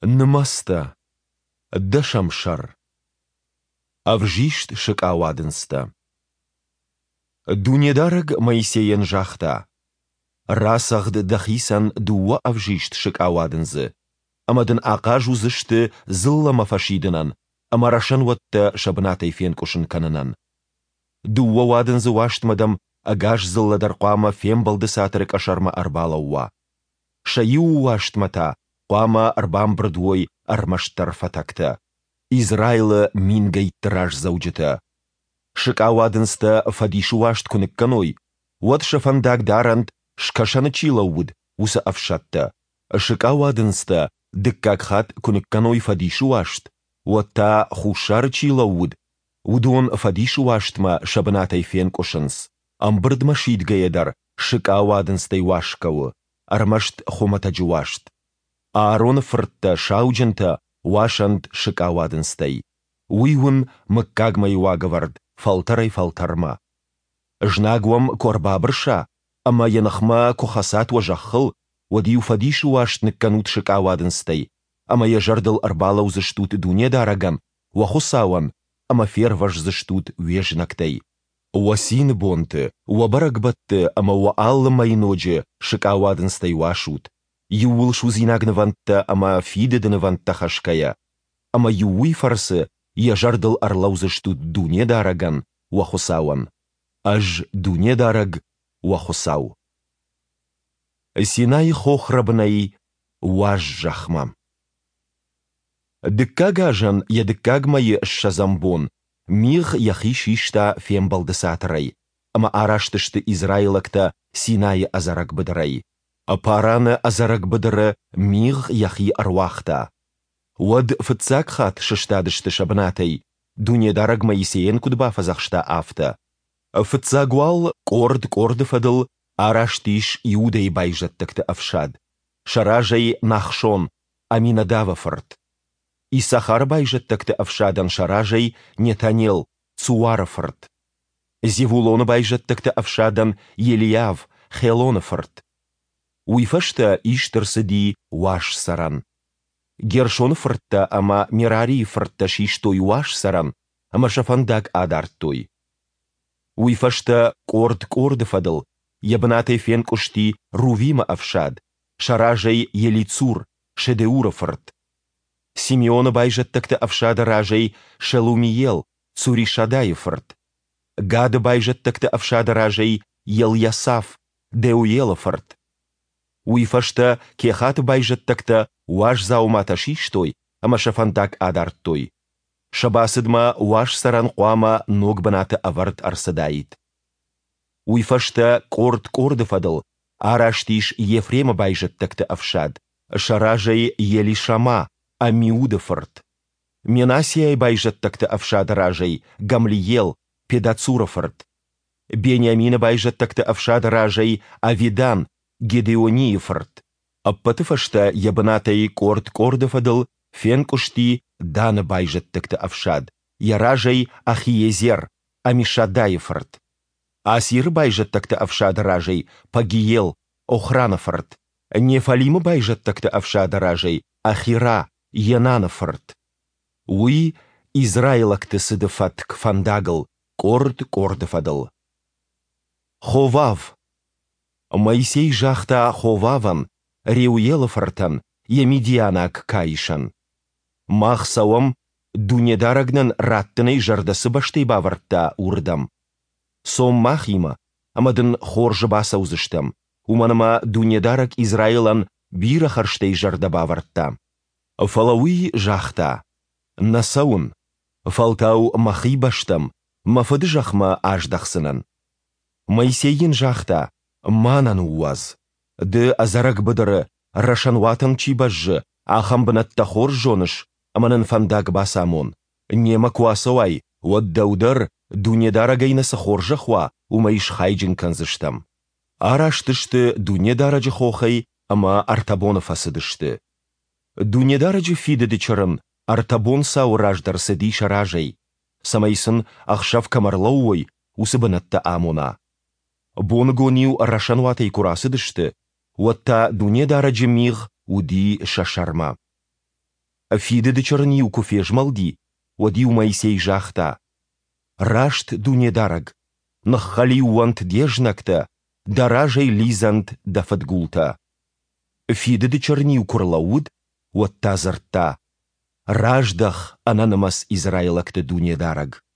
Нмаста, дашамшар, авжишт шикауадынста. Дунедараг Моисеен жахта. Расахд дахисан дуа авжишт шикауадынзы. Амадын ақажу зышты зылла мафашидынан, амарашан ватта шабнатай фен кушын канынан. Дуа вадынзы ваштмадам агаш зылла дарқама фен балды сатырык ашарма арбала уа. Шаю ваштмата, қама арбам брдвой армаштар фатакта. Израилы мингай траж зауджета. Шикауадынста фадишу вашт кунек каной. Вот шафандак дарант шкашаны чилауд, уса авшатта. Шикауадынста дыккак хат кунек каной фадишу вашт. Вот та хушар чилауд. Удон фадишу ваштма шабнатай фен кушынс. Амбырд машид гаедар шикауадынстай вашкау. Армашт хоматаджу вашт. Аарон фртта шауджента вашант шикауадынстай. Уйвун мыккагмай вагавард, фалтарай фалтарма. Жнагвам корба брша, ама янахма кохасат важахыл, вадию фадишу вашт ныкканут шикауадынстай. Ама яжардал арбалау заштут дуне дараган, вахусауан, ама фер ваш заштут вежнактай. Уасин бонты, уабарагбатты, ама уааллы майноджи шикауадынстай вашут. Юул шузинагнавантта, ама фидедынавантта хашкая. Ама юуи фарсы, яжардал арлау заштут дуне дараган, вахусауан. Аж дуне дараг, вахусау. Синай хохрабнай, ваш жахма. Дыккагажан ядыккагмай шазамбон, миг яхишишта фембалдысатырай, ама араштышты Израилакта Синай азарак быдырай. Апараны азарак быдыры миг яхи арвахта. Вад фыцакхат шыштадышты шабнатай, дуне дараг Моисеен кудба фазахшта афта. Фыцагуал корд фадыл араштиш иудей байжаттыкты афшад. Шаражай нахшон, Аминадава фырт. Исахар байжаттыкты афшадан шаражай Нетанел, Цуара фырт. Зевулон байжаттыкты афшадан Елияв, Хелона фырт. Уйфашта иштырсыди ваш саран. Гершон фыртта ама Мирари фыртта шиштой ваш саран, ама шафандак адартой. Уйфашта корд фадыл, ябнатай фен кушти Рувима афшад, шаражай Елицур, Шедеура фырт. Симеона байжаттыкты афшада ражай Шелумиел, Цуришадай фырт. Гада байжаттыкты афшада ражай Елясаф, Деуела фырт. Уйфашта кехат байжаттыкта ваш заумата шиштой, ама шафандак адартой. Шабасыдма ваш саран қуама ногбанаты аварт арсадайт. Уйфашта корд фадыл, араштиш Ефрема байжаттыкты афшад, шаражай Елишама, Амиуда фырт. Менасияй байжаттыкты афшада ражай Гамлиел, Педацура фырт. Бениамина байжаттыкты афшада ражай Авидан, Гедеонии фырт. Аппатыфашта ябнатай корд фадыл, фен кушти Дана байжаттыкты афшад, яражай Ахиезер, Амишадай фырт. Асир байжаттыкты афшада ражай Пагиел, Охрана фырт. Нефалима байжаттыкты афшада ражай Ахира, Янана фырт. Уи Израилакты сыдыфат кфандагыл, корд фадыл. Ховав. Моисей жахта Ховаван, Реуела фыртан, Емидианак кайшан. Махсауам дунедарагнан раттынай жардасы баштай бавартта урдам. Сом махима, амадын хоржы баса узыштам. Уманыма дунедарак Израилан бира харштай жарда бавартта. Фалауи жахта. Насаун. Фалтау махи баштам. Мафыды жахма аждахсынан. Моисейин жахта. Манан уаз. Ды азарак быдыры рашанватан чибажжы. Ахамбынатта хор жоныш. Аманын фандак басамон. Нема куасауай. Ваддаудар дунедарагайнасы хоржы хуа. Умайш хайджин канзыштам. Араштышты дунедараджы хохай. Ама артабона фасыдышты. Дунедараджы фидеді чырын. Артабон сау раждарсы ди шаражай. Самайсын ахшав камарлауой. Усыбынатта амона. Бонгониу рашанватай курасыдышты. Уатта дунедараджы миг уди шашарма. Фиды де чернил куфеж малди, одил Моисей жахта. Рашт дуне дараг, нахали уант дежнакта, даражей лизант да фатгулта. Фиды де чернил курлауд, вот тазарта. Раждах ананамас Израилакта дуне дараг.